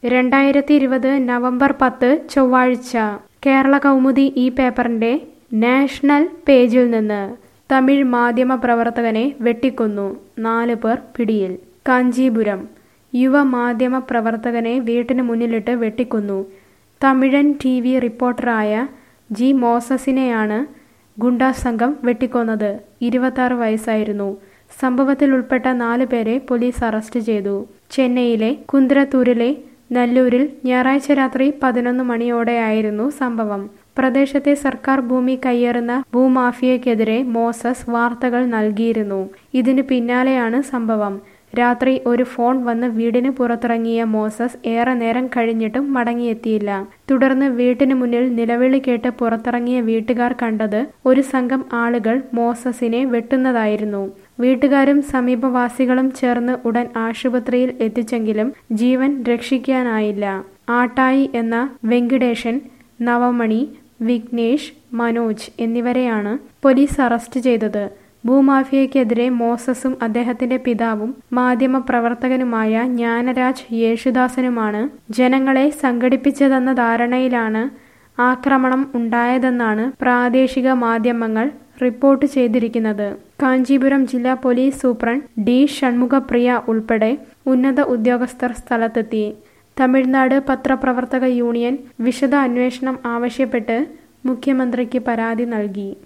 2020 November 10 ചൊവ്വാഴ്ച കേരള കൗമുദി ഈ പേപ്പറിന്റെ നാഷണൽ പേജിൽ നിന്ന് തമിഴ് മാധ്യമ പ്രവർത്തകനെ വെട്ടിക്കൊന്നു 4 പേർ പിടിയിൽ. കാഞ്ചീപുരം യുവ മാധ്യമ പ്രവർത്തകനെ വീട്ടിന് മുന്നിലിട്ട് വെട്ടിക്കൊന്നു. തമിഴൻ TV റിപ്പോർട്ടറായ ജി മോസസിനെയാണ് ഗുണ്ടാസംഘം വെട്ടിക്കൊന്നത്. 26 വയസ്സായിരുന്നു. സംഭവത്തിൽ ഉൾപ്പെട്ട 4 പേരെ പോലീസ് അറസ്റ്റ് ചെയ്തു. ചെന്നൈയിലെ കുന്ദ്രത്തൂരിലെ നല്ലൂരിൽ ഞായറാഴ്ച രാത്രി 11 മണിയോടെയായിരുന്നു സംഭവം. പ്രദേശത്തെ സർക്കാർ ഭൂമി കയ്യേറുന്ന ഭൂമാഫിയയ്ക്കെതിരെ മോസസ് വാർത്തകൾ നൽകിയിരുന്നു. ഇതിന് പിന്നാലെയാണ് സംഭവം. രാത്രി ഒരു ഫോൺ വന്ന് വീടിന് പുറത്തിറങ്ങിയ മോസസ് ഏറെ നേരം കഴിഞ്ഞിട്ടും മടങ്ങിയെത്തിയില്ല. തുടർന്ന് വീട്ടിന് മുന്നിൽ നിലവിളി കേട്ട് പുറത്തിറങ്ങിയ വീട്ടുകാർ കണ്ടത് ഒരു സംഘം ആളുകൾ മോസസിനെ വെട്ടുന്നതായിരുന്നു. വീട്ടുകാരും സമീപവാസികളും ചേർന്ന് ഉടൻ ആശുപത്രിയിൽ എത്തിച്ചെങ്കിലും ജീവൻ രക്ഷിക്കാനായില്ല. ആട്ടായി എന്ന വെങ്കിടേഷൻ, നവമണി, വിഘ്നേഷ്, മനോജ് എന്നിവരെയാണ് പോലീസ് അറസ്റ്റ് ചെയ്തത്. ഭൂമാഫിയയ്ക്കെതിരെ മോസസും അദ്ദേഹത്തിന്റെ പിതാവും മാധ്യമപ്രവർത്തകനുമായ ജ്ഞാനരാജ് യേശുദാസനുമാണ് ജനങ്ങളെ സംഘടിപ്പിച്ചതെന്ന ധാരണയിലാണ് ആക്രമണം ഉണ്ടായതെന്നാണ് പ്രാദേശിക മാധ്യമങ്ങൾ റിപ്പോർട്ട് ചെയ്തിരിക്കുന്നത്. കാഞ്ചീപുരം ജില്ലാ പോലീസ് സൂപ്രണ്ട് ഡി ഷൺമുഖപ്രിയ ഉൾപ്പെടെ ഉന്നത ഉദ്യോഗസ്ഥർ സ്ഥലത്തെത്തി. തമിഴ്നാട് പത്രപ്രവർത്തക യൂണിയൻ വിശദ അന്വേഷണം ആവശ്യപ്പെട്ട് മുഖ്യമന്ത്രിക്ക് പരാതി നൽകി.